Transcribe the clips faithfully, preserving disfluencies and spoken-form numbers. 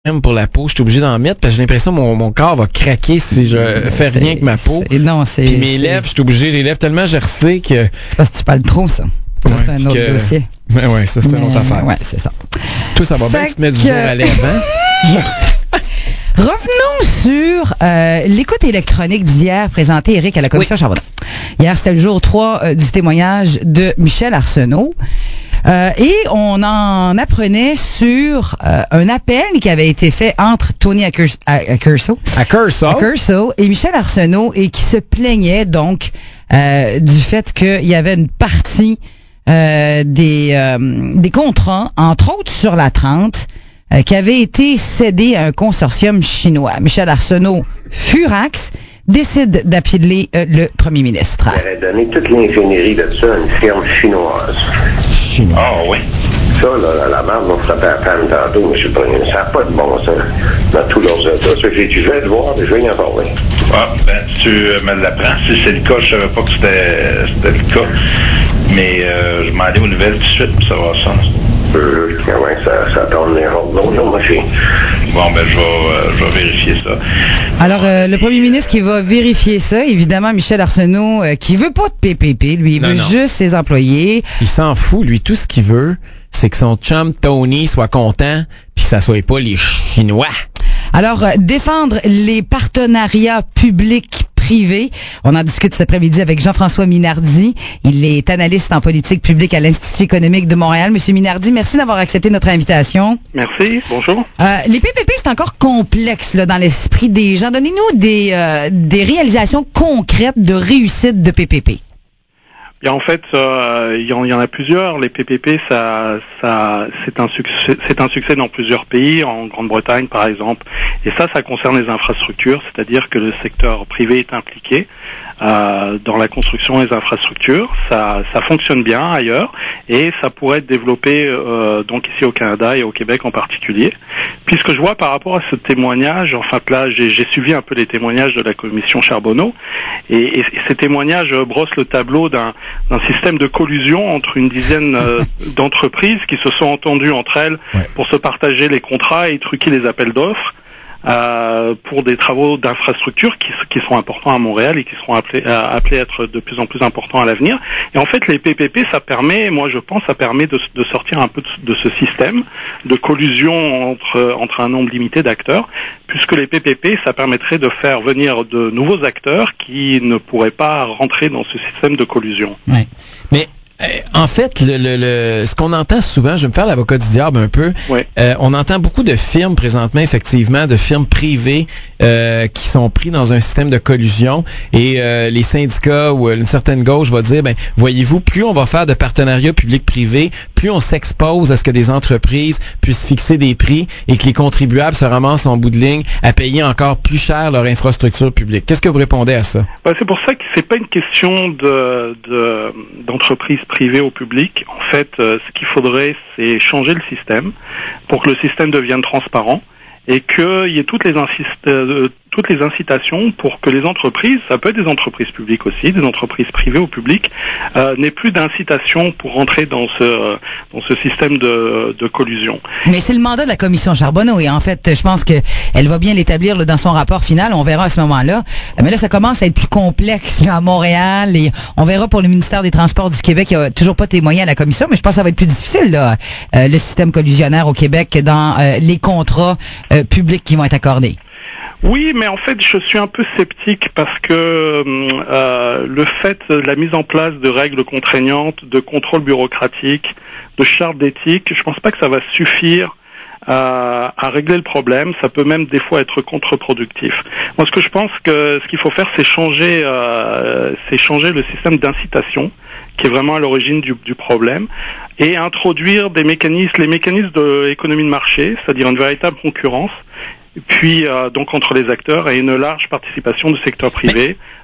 pour la peau, je suis obligé d'en mettre parce que j'ai l'impression que mon, mon corps va craquer si je fais c'est, rien que ma peau. C'est, non, c'est. Puis mes c'est... lèvres, je suis obligé, j'ai les lèvres tellement gercées que. C'est parce que tu parles trop, ça. Ça, ouais, c'est un autre que... dossier. Ben ouais, ça, c'est une autre affaire. Ouais, c'est ça. Toi, ça va fait bien que tu te mets du que... jour à lèvres, hein? Revenons sur euh, l'écoute électronique d'hier présentée, Éric, à la Commission oui. Charbonneau. Hier, c'était le jour trois euh, du témoignage de Michel Arsenault. Euh, et on en apprenait sur euh, un appel qui avait été fait entre Tony Accurso, Accurso, Accurso et Michel Arsenault et qui se plaignait donc euh, du fait qu'il y avait une partie euh, des, euh, des contrats, entre autres sur la trente, euh, qui avait été cédée à un consortium chinois. Michel Arsenault, furax, décide d'appeler euh, le premier ministre. Il aurait donné toute l'ingénierie de ça à une firme chinoise. Chinois. Ah oui. Ça, là, la merde m'a frappé à panne tantôt, mais je sais pas, ça n'a pas de bon sens dans tous leurs états. Ça, j'ai dit, je vais le voir, mais je vais y en parler. Ah, ben, tu me l'apprends. Si c'est le cas, je savais pas que c'était, c'était le cas. Mais euh, je m'en allais aux nouvelles tout de suite pour savoir ça. Euh, ouais, ça, ça tourne les robes. Non, non, moi, j'ai... Bon, ben, je vais, euh, je vais vérifier ça. Alors, euh, le premier ministre qui va vérifier ça, évidemment, Michel Arsenault, euh, qui veut pas de P P P, lui, il non, veut non. juste ses employés. Il s'en fout, lui, tout ce qu'il veut, c'est que son chum Tony soit content, puis que ça soit pas les Chinois. Alors, euh, défendre les partenariats publics privés. On en discute cet après-midi avec Jean-François Minardi. Il est analyste en politique publique à l'Institut économique de Montréal. Monsieur Minardi, merci d'avoir accepté notre invitation. Merci, bonjour. Euh, les P P P, c'est encore complexe là, dans l'esprit des gens. Donnez-nous des, euh, des réalisations concrètes de réussite de P P P. Bien, en fait, euh, il y, en, il y en a plusieurs. Les P P P, ça, ça, c'est un succès, c'est un succès dans plusieurs pays, en Grande-Bretagne par exemple. Et ça, ça concerne les infrastructures, c'est-à-dire que le secteur privé est impliqué euh, dans la construction des infrastructures. Ça, ça fonctionne bien ailleurs, et ça pourrait être développé euh, donc ici au Canada et au Québec en particulier. Puis ce que je vois par rapport à ce témoignage, enfin là, j'ai, j'ai suivi un peu les témoignages de la Commission Charbonneau, et, et, et ces témoignages brossent le tableau d'un d'un système de collusion entre une dizaine euh, d'entreprises qui se sont entendues entre elles ouais. pour se partager les contrats et truquer les appels d'offres euh, pour des travaux d'infrastructure qui, qui sont importants à Montréal et qui seront appelés, euh, appelés à être de plus en plus importants à l'avenir. Et en fait, les P P P, ça permet, moi je pense, ça permet de, de sortir un peu de, de ce système de collusion entre, entre un nombre limité d'acteurs, puisque les P P P, ça permettrait de faire venir de nouveaux acteurs qui ne pourraient pas rentrer dans ce système de collusion. Ouais. Mais euh, en fait, le, le, le, ce qu'on entend souvent, je vais me faire l'avocat du diable un peu, ouais. euh, on entend beaucoup de firmes présentement, effectivement, de firmes privées euh, qui sont pris dans un système de collusion, et euh, les syndicats ou une certaine gauche va dire, ben voyez-vous, plus on va faire de partenariats public-privé, plus on s'expose à ce que des entreprises puissent fixer des prix et que les contribuables se ramassent en bout de ligne à payer encore plus cher leur infrastructure publique. Qu'est-ce que vous répondez à ça? Ben, c'est pour ça que c'est pas une question de, de d'entreprise privée au public. En fait, euh, ce qu'il faudrait, c'est changer le système pour que le système devienne transparent et qu'il y ait toutes les, insist- euh, toutes les incitations pour que les entreprises, ça peut être des entreprises publiques aussi, des entreprises privées ou publiques, euh, n'aient plus d'incitation pour rentrer dans ce, dans ce système de, de collusion. Mais c'est le mandat de la Commission Charbonneau, et en fait, je pense qu'elle va bien l'établir là, dans son rapport final, on verra à ce moment-là. Mais là, ça commence à être plus complexe là, à Montréal, et on verra pour le ministère des Transports du Québec, il n'y a toujours pas témoigné à la Commission, mais je pense que ça va être plus difficile, là, euh, le système collusionnaire au Québec dans euh, les contrats euh, publics qui vont être accordés. Oui, mais en fait, je suis un peu sceptique parce que euh, le fait de la mise en place de règles contraignantes, de contrôles bureaucratiques, de chartes d'éthique, je pense pas que ça va suffire à, à régler le problème. Ça peut même des fois être contre-productif. Moi, ce que je pense que ce qu'il faut faire, c'est changer, euh, c'est changer le système d'incitation qui est vraiment à l'origine du, du problème, et introduire des mécanismes, les mécanismes de l'économie de marché, c'est-à-dire une véritable concurrence. Puis euh, donc entre les acteurs et une large participation du secteur privé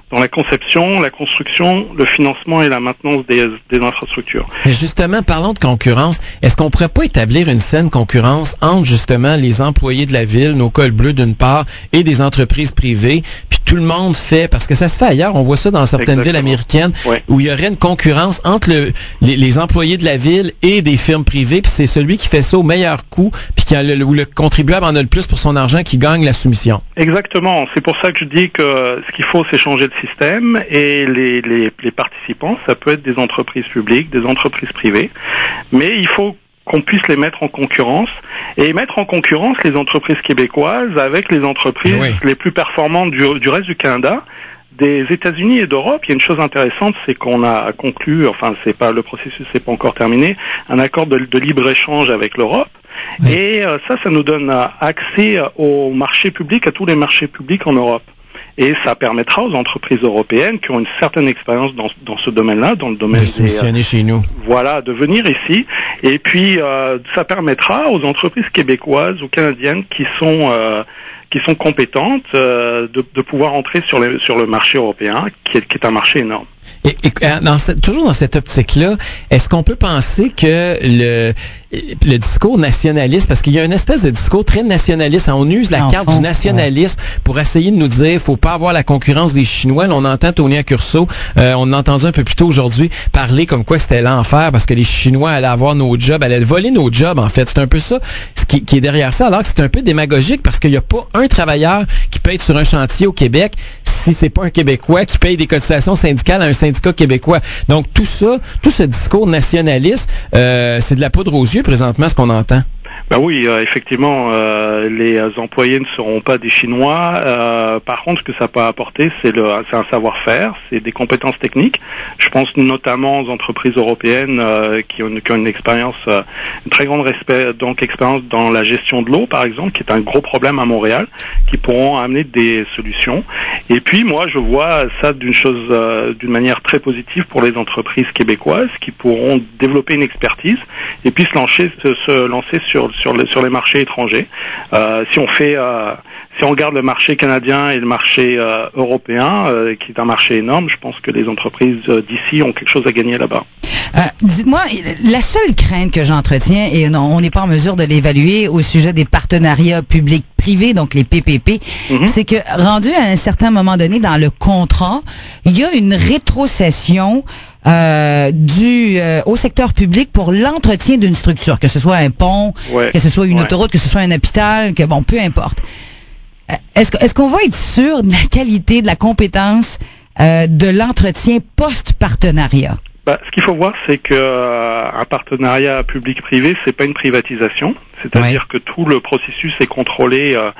dans la conception, la construction, le financement et la maintenance des, des infrastructures. Mais justement, parlons de concurrence. Est-ce qu'on pourrait pas établir une saine concurrence entre justement les employés de la ville, nos cols bleus d'une part, et des entreprises privées, puis tout le monde fait, parce que ça se fait ailleurs, on voit ça dans certaines Exactement. villes américaines, ouais. où il y aurait une concurrence entre le, les, les employés de la ville et des firmes privées, puis c'est celui qui fait ça au meilleur coût, puis qui a le, où le contribuable en a le plus pour son argent qui gagne la soumission. Exactement. C'est pour ça que je dis que ce qu'il faut, c'est changer de système, et les, les, les participants, ça peut être des entreprises publiques, des entreprises privées, mais il faut qu'on puisse les mettre en concurrence et mettre en concurrence les entreprises québécoises avec les entreprises oui. les plus performantes du, du reste du Canada, des États-Unis et d'Europe. Il y a une chose intéressante, c'est qu'on a conclu, enfin c'est pas le processus c'est pas encore terminé, un accord de, de libre-échange avec l'Europe. Oui. Et euh, ça, ça nous donne accès au marché public, à tous les marchés publics en Europe. Et ça permettra aux entreprises européennes qui ont une certaine expérience dans, dans ce domaine-là, dans le domaine de des, euh, chez nous. Voilà, de venir ici. Et puis, euh, ça permettra aux entreprises québécoises ou canadiennes qui sont euh, qui sont compétentes euh, de, de pouvoir entrer sur, les, sur le marché européen, qui est, qui est un marché énorme. Et, et dans cette, toujours dans cette optique-là, est-ce qu'on peut penser que le, le discours nationaliste, parce qu'il y a une espèce de discours très nationaliste, on use la en carte fond, du nationalisme ouais. pour essayer de nous dire faut pas avoir la concurrence des Chinois. Là, on entend Tony Accurso, euh, on a entendu un peu plus tôt aujourd'hui parler comme quoi c'était l'enfer parce que les Chinois allaient avoir nos jobs, allaient voler nos jobs en fait. C'est un peu ça ce qui, qui est derrière ça, alors que c'est un peu démagogique parce qu'il n'y a pas un travailleur qui peut être sur un chantier au Québec si c'est pas un Québécois qui paye des cotisations syndicales à un syndicat québécois. Donc tout ça, tout ce discours nationaliste, euh, c'est de la poudre aux yeux présentement ce qu'on entend. Ben oui, euh, effectivement, euh, les employés ne seront pas des Chinois. Euh, par contre, ce que ça peut apporter, c'est, le, c'est un savoir-faire, c'est des compétences techniques. Je pense notamment aux entreprises européennes euh, qui, ont, qui ont une expérience, euh, une très grande respect, donc expérience dans la gestion de l'eau, par exemple, qui est un gros problème à Montréal, qui pourront amener des solutions. Et puis, moi, je vois ça d'une chose, euh, d'une manière très positive pour les entreprises québécoises, qui pourront développer une expertise et puis se lancer, se, se lancer sur Sur les, sur les marchés étrangers. Euh, si on fait, euh, si on regarde le marché canadien et le marché euh, européen, euh, qui est un marché énorme, je pense que les entreprises euh, d'ici ont quelque chose à gagner là-bas. Euh, dites-moi, la seule crainte que j'entretiens, et non, on n'est pas en mesure de l'évaluer au sujet des partenariats publics-privés, donc les P P P, mm-hmm. c'est que rendu à un certain moment donné dans le contrat, il y a une rétrocession Euh, du euh, au secteur public pour l'entretien d'une structure, que ce soit un pont, ouais. que ce soit une ouais. autoroute, que ce soit un hôpital, que bon, peu importe. Euh, est-ce, est-ce qu'on va être sûr de la qualité, de la compétence euh, de l'entretien post-partenariat? Bah, ce qu'il faut voir, c'est que euh, un partenariat public-privé, c'est pas une privatisation. C'est-à-dire ouais. que tout le processus est contrôlé euh,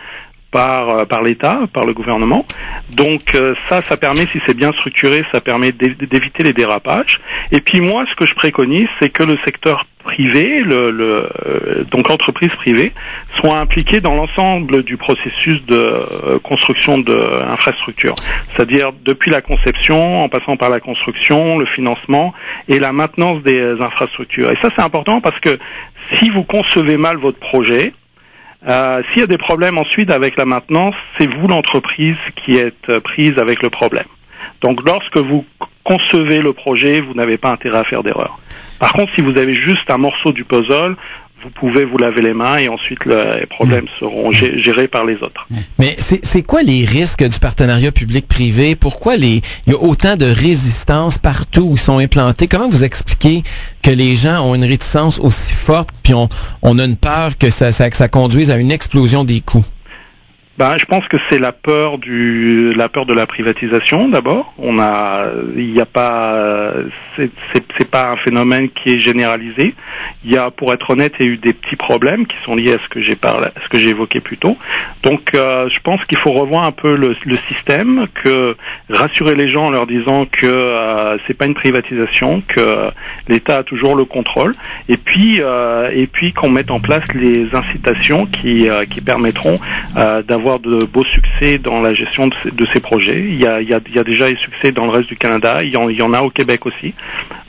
par par l'État, par le gouvernement. Donc euh, ça, ça permet, si c'est bien structuré, ça permet d'éviter les dérapages. Et puis moi, ce que je préconise, c'est que le secteur privé, le, le euh, donc l'entreprise privée, soit impliquée dans l'ensemble du processus de euh, construction d'infrastructures. C'est-à-dire depuis la conception, en passant par la construction, le financement et la maintenance des infrastructures. Et ça, c'est important parce que si vous concevez mal votre projet, Euh, s'il y a des problèmes ensuite avec la maintenance, c'est vous l'entreprise qui êtes prise avec le problème. Donc lorsque vous concevez le projet, vous n'avez pas intérêt à faire d'erreur. Par contre, si vous avez juste un morceau du puzzle, vous pouvez vous laver les mains et ensuite le, les problèmes seront gé- gérés par les autres. Mais c'est, c'est quoi les risques du partenariat public-privé? Pourquoi les, il y a autant de résistance partout où ils sont implantés? Comment vous expliquez que les gens ont une réticence aussi forte puis on, on a une peur que ça, ça, que ça conduise à une explosion des coûts? Ben, je pense que c'est la peur du, la peur de la privatisation d'abord. On a, il n'y a pas, c'est, c'est, c'est pas un phénomène qui est généralisé. Il y a, pour être honnête, il y a eu des petits problèmes qui sont liés à ce que j'ai parlé, à ce que j'ai évoqué plus tôt. Donc, euh, je pense qu'il faut revoir un peu le, le système, que rassurer les gens en leur disant que euh, c'est pas une privatisation, que l'État a toujours le contrôle, et puis, euh, et puis qu'on mette en place les incitations qui, euh, qui permettront euh, d'avoir de beaux succès dans la gestion de ces, de ces projets. Il y, a, il, y a, il y a déjà des succès dans le reste du Canada, il y en, il y en a au Québec aussi.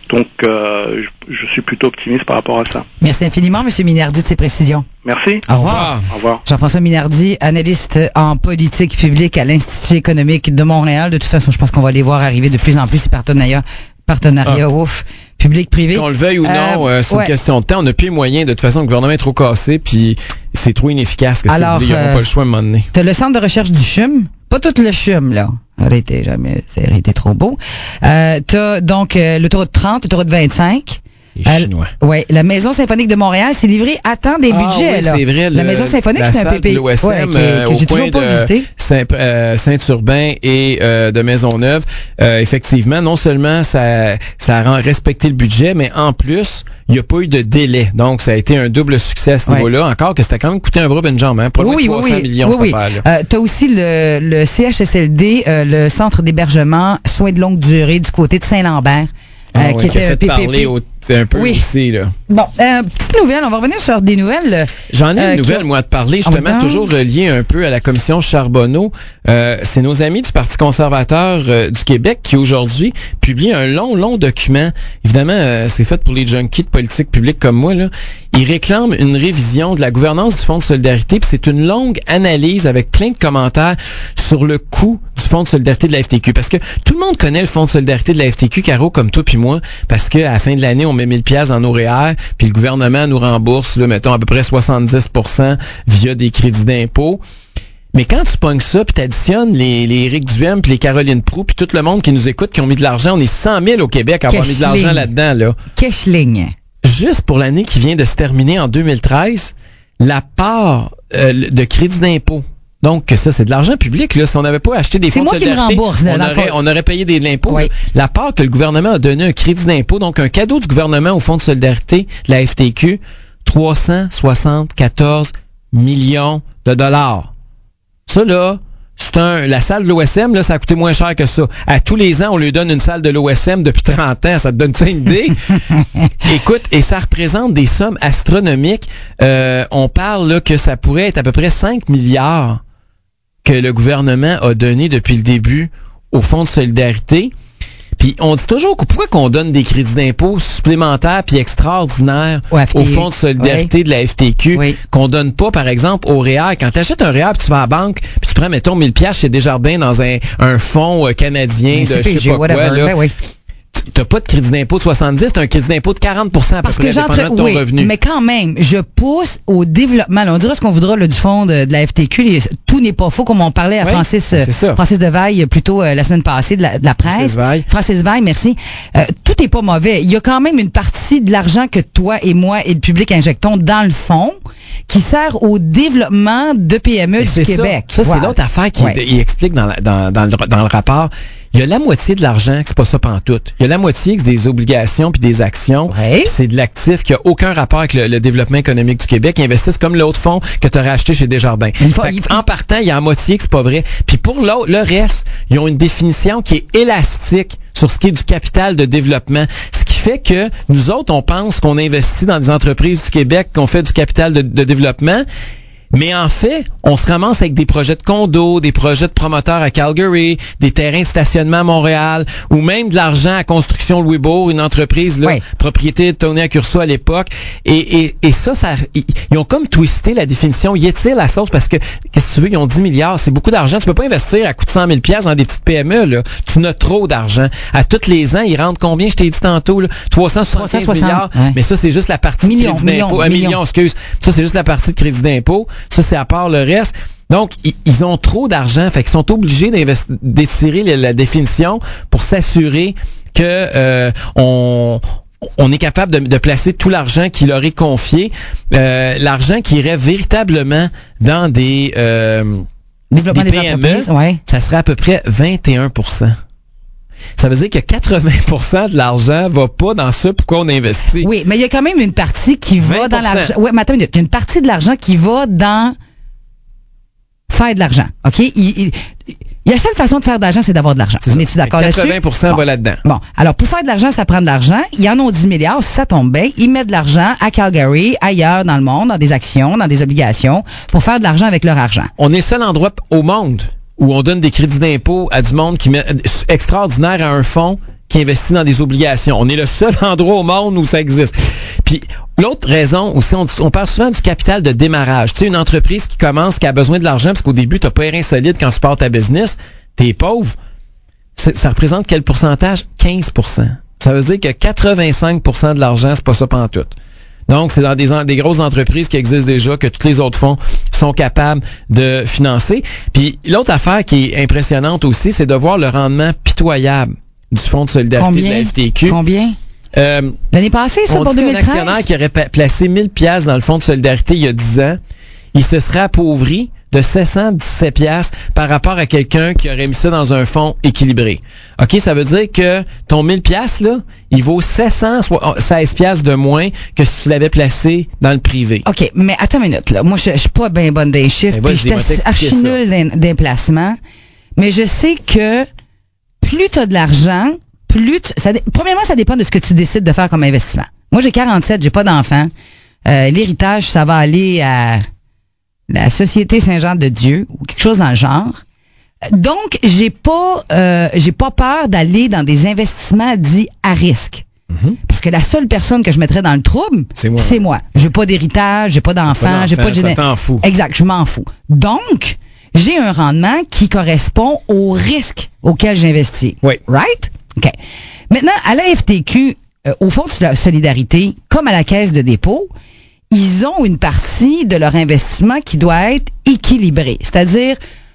Donc, euh, je, je suis plutôt optimiste par rapport à ça. Merci infiniment, M. Minardi, de ces précisions. Merci. Au revoir. Au revoir. Jean-François Minardi, analyste en politique publique à l'Institut économique de Montréal. De toute façon, je pense qu'on va les voir arriver de plus en plus ces partenariats, partenariats ah. ouf, public-privé. Qu'on le veuille ou non, euh, euh, c'est ouais. une question de temps. On n'a plus les moyens. De toute façon, le gouvernement est trop cassé, puis c'est trop inefficace. Qu'est-ce Alors, que vous voulez? Ils n'auront euh, pas le choix à un moment donné. Tu as le centre de recherche du C H U M. Pas tout le C H U M, là. Arrêtez, jamais. Ça aurait été trop beau. Euh, tu as donc euh, l'autoroute trente, l'autoroute vingt-cinq. Les Chinois. Euh, oui, la Maison symphonique de Montréal s'est livrée à temps des ah, budgets. Oui, là. c'est vrai. La le, Maison symphonique, c'est un P P. l'O S M, ouais, euh, que, que au j'ai coin toujours pas de visité. Saint, euh, Saint-Urbain et euh, de Maisonneuve. Euh, effectivement, non seulement ça, ça rend respecter le budget, mais en plus, il n'y a pas eu de délai. Donc, ça a été un double succès à ce ouais. niveau-là. Encore que c'était quand même coûté un bras une jambe, hein, pas loin oui, de trois cents oui, millions, oui, cette oui. affaire-là. Euh, tu as aussi le, le C H S L D, euh, le Centre d'hébergement soins de longue durée du côté de Saint-Lambert. Ah, euh, ouais, qui était un P P P. Au, un peu oui. aussi, là. Bon, euh, petite nouvelle, on va revenir sur des nouvelles. J'en ai euh, une nouvelle, qui... moi, à te parler, justement, oh, toujours reliée un peu à la commission Charbonneau. Euh, c'est nos amis du Parti conservateur euh, du Québec qui, aujourd'hui, publient un long, long document. Évidemment, euh, c'est fait pour les junkies de politique publique comme moi, là. Ils réclament une révision de la gouvernance du Fonds de solidarité, puis c'est une longue analyse avec plein de commentaires sur le coût du Fonds de solidarité de la F T Q. Parce que tout le monde connaît le Fonds de solidarité de la F T Q, Caro, comme toi puis moi, parce qu'à la fin de l'année, on met mille piastres dans nos R E E R, puis le gouvernement nous rembourse, là, mettons, à peu près soixante-dix pour cent via des crédits d'impôt. Mais quand tu pognes ça, puis t'additionnes les, les Éric Duhem, puis les Caroline Proulx, puis tout le monde qui nous écoute, qui ont mis de l'argent, on est cent mille au Québec à avoir mis de l'argent là-dedans, là. Cashling. Juste pour l'année qui vient de se terminer en deux mille treize, la part euh, de crédit d'impôt. Donc, ça, c'est de l'argent public, là. Si on n'avait pas acheté des fonds de solidarité, rembourse, on, aurait, on aurait payé des impôts. Oui. La part que le gouvernement a donné un crédit d'impôt, donc un cadeau du gouvernement au fonds de solidarité de la F T Q, trois cent soixante-quatorze millions de dollars. Ça, là, c'est un, la salle de l'O S M, là, ça a coûté moins cher que ça. À tous les ans, on lui donne une salle de l'O S M depuis trente ans. Ça te donne une idée? Écoute, et ça représente des sommes astronomiques. Euh, on parle, là, que ça pourrait être à peu près cinq milliards que le gouvernement a donné depuis le début au Fonds de solidarité. Puis on dit toujours que pourquoi qu'on donne des crédits d'impôt supplémentaires puis extraordinaires au Fonds de solidarité oui. de la F T Q, oui. qu'on donne pas, par exemple, au R E E R. Quand tu achètes un R E E R puis tu vas à la banque, puis tu prends, mettons, mille piastres chez Desjardins dans un, un fonds canadien de je sais pas whatever, quoi, là. Ben oui. T'as pas de crédit d'impôt de soixante-dix, t'as un crédit d'impôt de quarante pour cent à peu près, dépendant de ton oui, revenu. Mais quand même, je pousse au développement. Là, on dira ce qu'on voudra là, du fond de, de la F T Q. Les, tout n'est pas faux, comme on parlait à oui, Francis, euh, Francis Devaille plutôt euh, la semaine passée de la, de la presse. Francis Veil. Francis Veil, merci. Euh, tout n'est pas mauvais. Il y a quand même une partie de l'argent que toi et moi et le public injectons dans le fond qui sert au développement de P M E du Québec. Ça, ça wow. c'est l'autre affaire qu'il ouais. explique dans, la, dans, dans, le, dans le rapport. Il y a la moitié de l'argent que c'est pas ça pantoute. Il y a la moitié que c'est des obligations puis des actions. Ouais. Puis c'est de l'actif qui a aucun rapport avec le, le développement économique du Québec. Ils investissent comme l'autre fonds que tu aurais acheté chez Desjardins. Il faut, il faut... En partant, il y a la moitié que c'est pas vrai. Puis pour l'autre, le reste, ils ont une définition qui est élastique sur ce qui est du capital de développement. Ce qui fait que nous autres, on pense qu'on investit dans des entreprises du Québec, qu'on fait du capital de, de développement. Mais en fait, on se ramasse avec des projets de condos, des projets de promoteurs à Calgary, des terrains de stationnement à Montréal, ou même de l'argent à Construction Louisbourg, une entreprise là, oui. propriété de Tony Accurso à l'époque. Et, et, et ça, ça, ils ont comme twisté la définition. Ils étirent la sauce parce que, qu'est-ce que tu veux, ils ont dix milliards, c'est beaucoup d'argent. Tu peux pas investir à coût de cent mille piastres dans des petites P M E, là. Tu n'as trop d'argent. À tous les ans, ils rentrent combien, je t'ai dit tantôt, là? trois cent soixante-quinze milliards. Ouais. Mais ça, c'est juste la partie millions, de crédit millions, d'impôt. Un million, million, excuse. Ça, c'est juste la partie de crédit d'impôt. Ça, c'est à part le reste. Donc, ils ont trop d'argent, fait qu'ils sont obligés d'étirer la, la définition pour s'assurer que euh, on, on est capable de, de placer tout l'argent qui leur est confié, euh, l'argent qui irait véritablement dans des, euh, des P M E, ouais. ça serait à peu près vingt et un pour cent. Ça veut dire que quatre-vingts pour cent de l'argent va pas dans ça pourquoi on investit. Oui, mais il y a quand même une partie qui va dans l'argent. Oui, mais attends une minute. Il y a une partie de l'argent qui va dans faire de l'argent. OK? Il, il, il, la seule façon de faire de l'argent, c'est d'avoir de l'argent. On est-tu d'accord là-dessus? quatre-vingts pour cent bon. va là-dedans. Bon. Alors, pour faire de l'argent, ça prend de l'argent. Ils en ont dix milliards. Si ça tombe bien, ils mettent de l'argent à Calgary, ailleurs dans le monde, dans des actions, dans des obligations, pour faire de l'argent avec leur argent. On est le seul endroit au monde où on donne des crédits d'impôt à du monde qui met extraordinaire à un fonds qui investit dans des obligations. On est le seul endroit au monde où ça existe. Puis l'autre raison aussi, on, on parle souvent du capital de démarrage. Tu sais, une entreprise qui commence, qui a besoin de l'argent, parce qu'au début, t'as pas un rein solide quand tu pars ta business, t'es pauvre. C'est, ça représente quel pourcentage? quinze pour cent. Ça veut dire que quatre-vingt-cinq pour cent de l'argent, c'est pas ça pantoute. Donc, c'est dans des, des grosses entreprises qui existent déjà que tous les autres fonds sont capables de financer. Puis l'autre affaire qui est impressionnante aussi, c'est de voir le rendement pitoyable du Fonds de solidarité Combien? de la F T Q. Combien? Euh, L'année passée, ça, on pour dit deux mille treize? qu'un actionnaire qui aurait pa- placé mille piastres dans le Fonds de solidarité il y a dix ans, il se serait appauvri de sept cent dix-sept piastres par rapport à quelqu'un qui aurait mis ça dans un fonds équilibré. OK, ça veut dire que ton mille piastres, là, il vaut sept cent seize piastres de moins que si tu l'avais placé dans le privé. OK, mais attends une minute, là. Moi, je, je suis pas bien bonne des chiffres, Ben, puis vas-y, moi, j'étais t'expliquer archi ça. nulle d'im- d'implacement. Mais je sais que plus tu as de l'argent, plus tu, ça, dé- premièrement, ça dépend de ce que tu décides de faire comme investissement. Moi, j'ai quarante-sept, j'ai pas d'enfants. Euh, l'héritage, ça va aller à la Société Saint-Jean-de-Dieu ou quelque chose dans le genre. Donc, j'ai pas euh, j'ai pas peur d'aller dans des investissements dits à risque. Mm-hmm. Parce que la seule personne que je mettrais dans le trouble, C'est moi. c'est moi. J'ai pas d'héritage, j'ai pas d'enfants, j'ai pas de Ça géné- t'en fout. Exact, je m'en fous. Donc, j'ai un rendement qui correspond au risque auquel j'investis. Oui. Right? OK. Maintenant, à la F T Q, euh, au Fonds de solidarité, comme à la Caisse de dépôt, ils ont une partie de leur investissement qui doit être équilibrée. C'est-à-dire,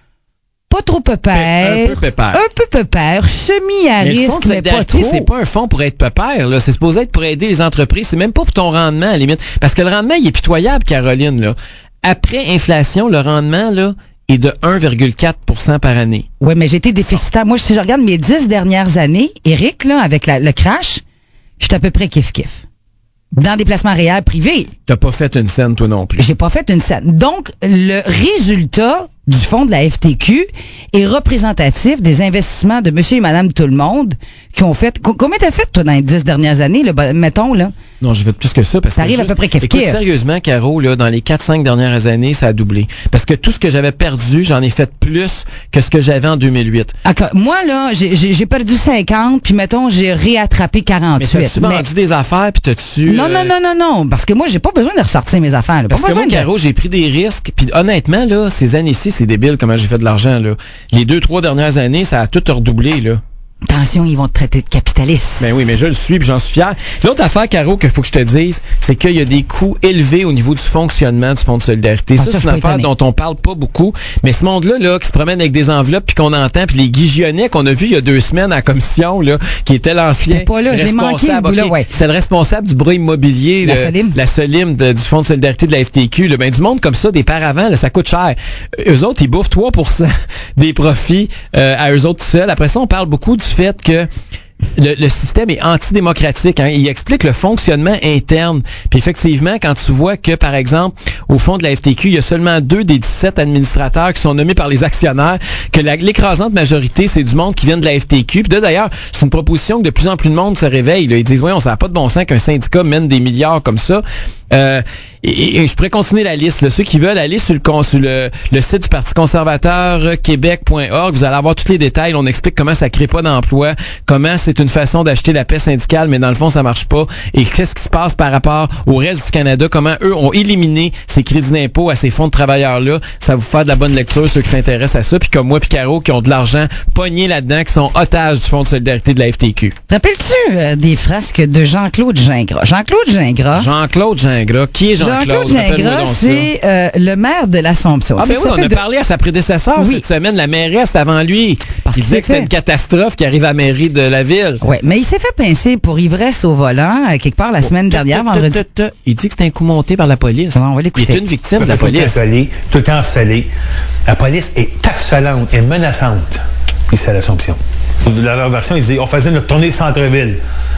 pas trop pépère. Un peu pépère. Un peu pépère, semi à Mais le fonds risque, de mais pas solidarité, trop. c'est pas un fonds pour être pépère, là. C'est supposé être pour aider les entreprises. C'est même pas pour ton rendement, à la limite. Parce que le rendement, il est pitoyable, Caroline, là. Après inflation, le rendement, là, est de un virgule quatre pour cent par année. Oui, mais j'ai été déficitaire. Moi, si je regarde mes dix dernières années, Eric, là, avec la- le crash, je suis à peu près kiff-kiff. Dans des placements réels privés, T'as pas fait une scène, toi non plus. j'ai pas fait une scène. Donc, le résultat du fonds de la F T Q est représentatif des investissements de monsieur et madame tout le monde qui ont fait... Co- Combien t'as fait, toi, dans les dix dernières années, là, ben, mettons, là? Non, je vais plus que ça. Parce Ça que arrive à juste- peu près kiff-kiff. Écoute, sérieusement, Caro, là, dans les quatre cinq dernières années, ça a doublé. Parce que tout ce que j'avais perdu, j'en ai fait plus que ce que j'avais en deux mille huit. D'accord. Moi, là, j'ai- j'ai j'ai perdu cinquante, puis mettons, j'ai réattrapé Mais quarante-huit. t'as-tu vendu des affaires, puis t'as-tu... Non, euh, non, non, non, non, parce que moi, j'ai pas besoin de ressortir mes affaires. là. Pas Parce que besoin moi, de- Caro, j'ai pris des risques. Puis honnêtement, là, ces années-ci, c'est débile comment j'ai fait de l'argent, là. Les deux, trois dernières années, ça a tout redoublé, là. Attention, ils vont te traiter de capitaliste. Ben oui, mais je le suis, puis j'en suis fier. L'autre affaire, Caro, qu'il faut que je te dise, c'est qu'il y a des coûts élevés au niveau du fonctionnement du Fonds de solidarité. Ah, ça, ça, c'est je une suis pas affaire étonnée. dont on parle pas beaucoup. Mais ce monde-là, là, qui se promène avec des enveloppes, puis qu'on entend, puis les Guy Gionnet qu'on a vu il y a deux semaines à la commission, là, qui était l'ancien J'étais pas là, je l'ai manqué, ce responsable. bout-là, ok, ouais. C'était le responsable du bras immobilier, La de- Solim. la Solim de- du Fonds de solidarité de la F T Q. Là. Ben, du monde comme ça, des paravents, là, ça coûte cher. Eux autres, ils bouffent trois pour cent des profits euh, à eux autres tout seuls. Après ça, on parle beaucoup du fait que Le, le système est antidémocratique. Hein. Il explique le fonctionnement interne. Puis effectivement, quand tu vois que, par exemple, au fond de la F T Q, il y a seulement deux des dix-sept administrateurs qui sont nommés par les actionnaires, que la- l'écrasante majorité, c'est du monde qui vient de la F T Q. Puis là, d'ailleurs, c'est une proposition que de plus en plus de monde se réveille. Là. Ils disent, oui, on n'a pas de bon sens qu'un syndicat mène des milliards comme ça. Euh, et, et je pourrais continuer la liste. Là. Ceux qui veulent aller sur le, con- sur le, le site du Parti conservateur, euh, québec point org, vous allez avoir tous les détails. On explique comment ça crée pas d'emploi, comment c'est une façon d'acheter la paix syndicale, mais dans le fond, ça marche pas. Et qu'est-ce qui se passe par rapport au reste du Canada, comment eux ont éliminé ces crédits d'impôt à ces fonds de travailleurs-là. Ça va vous faire de la bonne lecture, ceux qui s'intéressent à ça. Puis comme moi, puis Caro, qui ont de l'argent pogné là-dedans, qui sont otages du Fonds de solidarité de la F T Q. Te rappelles-tu euh, des frasques de Jean-Claude Gingras? Jean-Claude Gingras. Jean-Claude Gingras. Qui est Jean-Claude? Jean-Claude Rappelle-moi Gingras, donc ça. c'est euh, le maire de l'Assomption. Ah Tu sais ben que oui, ça on fait a de- parlé à sa prédécesseur Oui. cette semaine, la mairesse avant lui. Parce Il qu'il disait s'est que c'était fait- une catastrophe qui arrive à la mairie de la ville. Ouais, mais il s'est fait pincer pour ivresse au volant euh, quelque part la semaine dernière, vendredi. Il dit que c'était un coup monté par la police. Ouais, on va Il l'écouter. est une victime de la Tout le temps police. collé, tout le temps harcelé. La police est harcelante et menaçante ici à l'Assomption. Dans leur version, ils disaient on faisait notre tournée de centre-ville.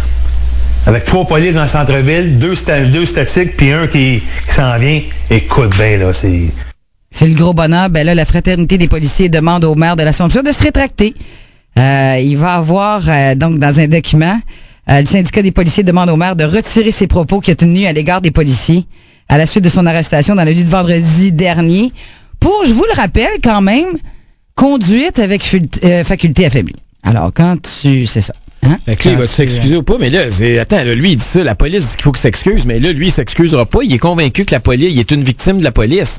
Avec trois polices dans le centre-ville, deux, sta- deux statiques, puis un qui, qui s'en vient. Écoute bien, là, c'est... C'est le gros bonheur. Ben là, la Fraternité des policiers demande au maire de l'Assomption de se rétracter. Euh, il va avoir, euh, donc, dans un document, euh, le syndicat des policiers demande au maire de retirer ses propos qu'il a tenus à l'égard des policiers à la suite de son arrestation dans la nuit de vendredi dernier pour, je vous le rappelle quand même, conduite avec ful- euh, faculté affaiblie. Alors, quand tu... C'est ça. Hein? Fait que là, il va s'excuser ou pas, mais là, c'est, attends, là, lui, il dit ça, la police dit qu'il faut qu'il s'excuse, mais là, lui, il s'excusera pas, il est convaincu que la police, il est une victime de la police.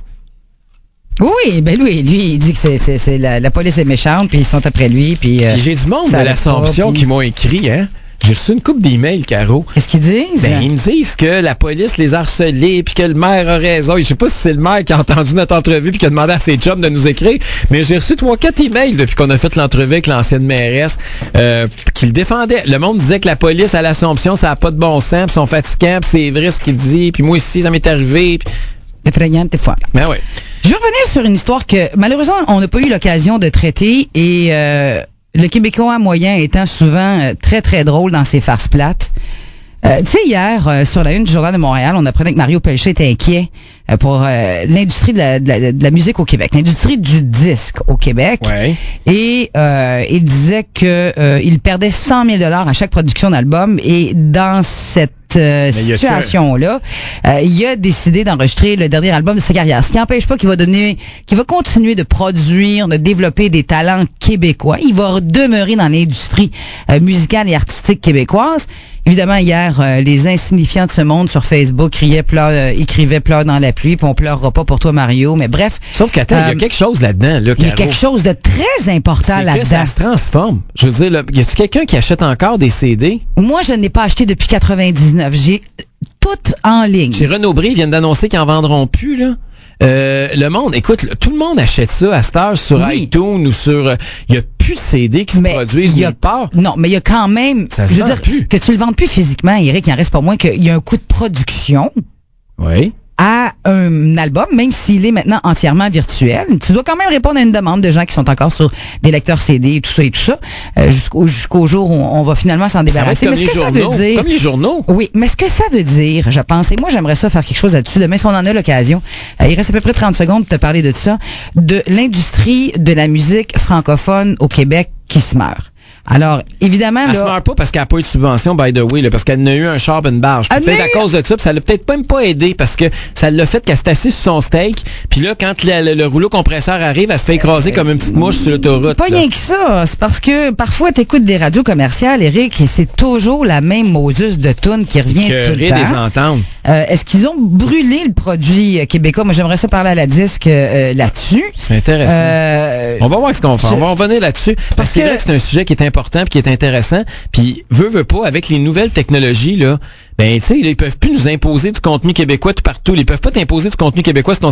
Oui, ben lui, lui, il dit que c'est, c'est, c'est la, la police est méchante, puis ils sont après lui, puis... Euh, puis j'ai du monde de ça l'Assomption pas, puis- qui m'ont écrit, hein. J'ai reçu une couple d'emails, Caro. Qu'est-ce qu'ils disent? Ben, ils me disent que la police les a harcelés, puis que le maire a raison. Je sais pas si c'est le maire qui a entendu notre entrevue puis qui a demandé à ses chums de nous écrire, mais j'ai reçu trois, quatre emails depuis qu'on a fait l'entrevue avec l'ancienne mairesse euh, qui le défendait. Le monde disait que la police à l'Assomption, ça a pas de bon sens, puis sont fatigants, puis c'est vrai ce qu'il dit, puis moi aussi, ça m'est arrivé. Puis... Effrayante, des fois. Ben ouais. Je vais revenir sur une histoire que, malheureusement, on n'a pas eu l'occasion de traiter et euh, le Québécois moyen étant souvent euh, très, très drôle dans ses farces plates. Euh, tu sais, hier, euh, sur la une du Journal de Montréal, on apprenait que Mario Pelchat était inquiet euh, pour euh, l'industrie de la, de, la, de la musique au Québec, l'industrie du disque au Québec. Ouais. Et euh, il disait que euh, il perdait cent mille dollars à chaque production d'album. Et dans cette euh, Mais y a-tu situation-là, euh, il a décidé d'enregistrer le dernier album de sa carrière. Ce qui n'empêche pas qu'il va donner, qu'il va continuer de produire, de développer des talents québécois. Il va demeurer dans l'industrie euh, musicale et artistique québécoise. Évidemment, hier, euh, les insignifiants de ce monde sur Facebook criaient, pleure, euh, écrivaient pleure dans la pluie, puis on pleurera pas pour toi, Mario. Mais bref. Sauf qu'attends, il y euh, a quelque chose là-dedans, là, il y a Caro. quelque chose de très important C'est que là-dedans. ça se transforme. Je veux dire, là, y a-tu quelqu'un qui achète encore des C D? Moi, je n'ai pas acheté depuis quatre-vingt-dix-neuf. J'ai tout en ligne. Chez Renaud-Bré, ils viennent d'annoncer qu'ils en vendront plus, là. Euh, le monde, écoute, là, tout le monde achète ça à cette heure sur Oui. iTunes ou sur... Il y a plus de C D qui se Mais produisent il y a- nulle part. Non, mais il y a quand même... Ça se je veux vend dire, plus. que tu le vendes plus physiquement, Eric, il en reste pas moins qu'il y a un coût de production Oui. à un album, même s'il est maintenant entièrement virtuel. Tu dois quand même répondre à une demande de gens qui sont encore sur des lecteurs C D et tout ça et tout ça, euh, jusqu'au, jusqu'au jour où on va finalement s'en Ça va être débarrasser. comme Mais les ce que ça journaux. veut dire... Comme les journaux. Oui, mais ce que ça veut dire, je pense, et moi j'aimerais ça faire quelque chose là-dessus, demain si on en a l'occasion, euh, il reste à peu près trente secondes pour te parler de ça, de l'industrie de la musique francophone au Québec qui se meurt. Alors, évidemment, Elle se là... meurt pas parce qu'elle n'a pas eu de subvention, by the way, là, parce qu'elle n'a eu un char et une barge. Puis Elle peut-être n'a à eu- cause de ça, puis ça l'a peut-être même pas aidé parce que ça l'a fait qu'elle s'est assise sur son steak. Puis là, quand le, le- le rouleau compresseur arrive, elle se fait écraser comme une petite mouche sur l'autoroute. Pas là. rien que ça, c'est parce que parfois tu écoutes des radios commerciales, Eric, et c'est toujours la même Moses de tune qui revient Que tout le rire des temps. entendre. Euh, est-ce qu'ils ont brûlé le produit euh, québécois? Moi, j'aimerais ça parler à la disque euh, là-dessus. C'est intéressant. Euh, On va voir ce qu'on fait. je- On va revenir là-dessus. Parce Parce que c'est que- vrai que c'est un sujet qui est important puis qui est intéressant. Puis, veut, veut pas, avec les nouvelles technologies, là, ben, tu sais, là, ils peuvent plus nous imposer du contenu québécois tout partout. Ils peuvent pas t'imposer du contenu québécois sur ton